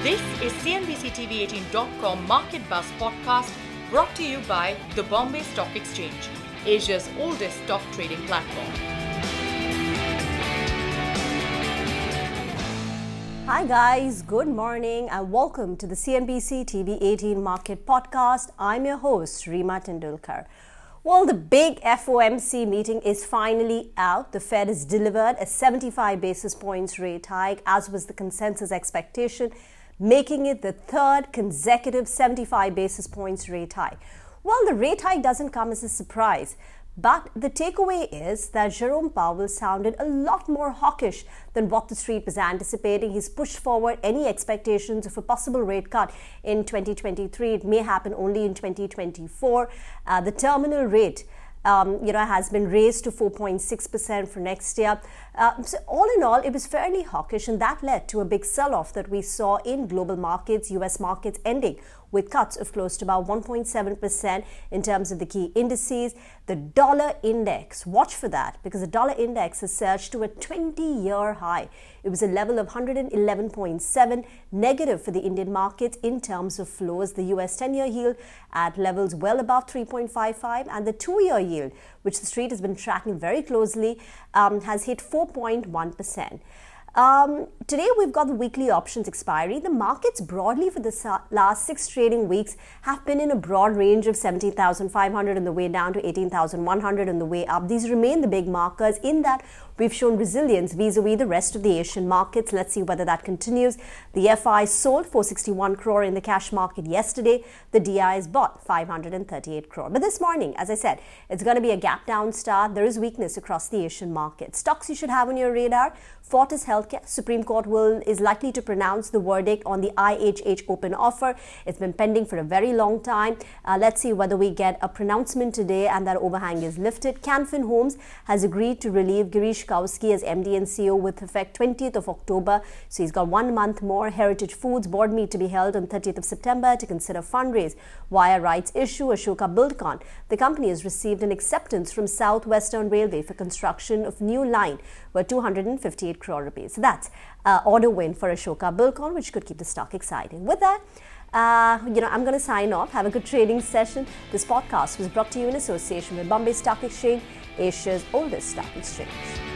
This is CNBC-TV18.com Market Buzz podcast brought to you by the Bombay Stock Exchange, Asia's oldest stock trading platform. Hi guys, good morning and welcome to the CNBC TV18 Market Podcast. I'm your host, Reema Tendulkar. Well, the big FOMC meeting is finally out. The Fed has delivered a 75 basis points rate hike, as was the consensus expectation, making it the third consecutive 75 basis points rate hike. Well, the rate hike doesn't come as a surprise. But the takeaway is that Jerome Powell sounded a lot more hawkish than what the street was anticipating. He's pushed forward any expectations of a possible rate cut in 2023. It may happen only in 2024. The terminal rate has been raised to 4.6% for next year. So all in all, it was fairly hawkish, and that led to a big sell-off that we saw in global markets, US markets ending with cuts of close to about 1.7% in terms of the key indices. The dollar index, watch for that, because the dollar index has surged to a 20-year high. It was a level of 111.7, negative for the Indian markets in terms of flows. The US 10-year yield at levels well above 3.55, and the 2-year yield, which the street has been tracking very closely, has hit 4.1%. Today we've got the weekly options expiry. The markets broadly for the last 6 trading weeks have been in a broad range of 17,500 on the way down to 18,100 on the way up. These remain the big markers in that we've shown resilience vis-a-vis the rest of the Asian markets. Let's see whether that continues. The FI sold 461 crore in the cash market yesterday. The DIs bought 538 crore. But this morning, as I said, it's going to be a gap down start. There is weakness across the Asian market. Stocks you should have on your radar: Fortis Healthcare. Supreme Court is likely to pronounce the verdict on the IHH open offer. It's been pending for a very long time. Let's see whether we get a pronouncement today and that overhang is lifted. Canfin Homes has agreed to relieve Girish Kousgi as MD and CEO with effect 20th of October. So he's got 1 month more. Heritage Foods board meet to be held on 30th of September to consider fundraise via rights issue. Ashoka Buildcon. The company has received an acceptance from Southwestern Railway for construction of new line worth 258 crore rupees. So that's order win for Ashoka Buildcon, which could keep the stock exciting. With that, I'm going to sign off. Have a good trading session. This podcast was brought to you in association with Bombay Stock Exchange, Asia's oldest stock exchange.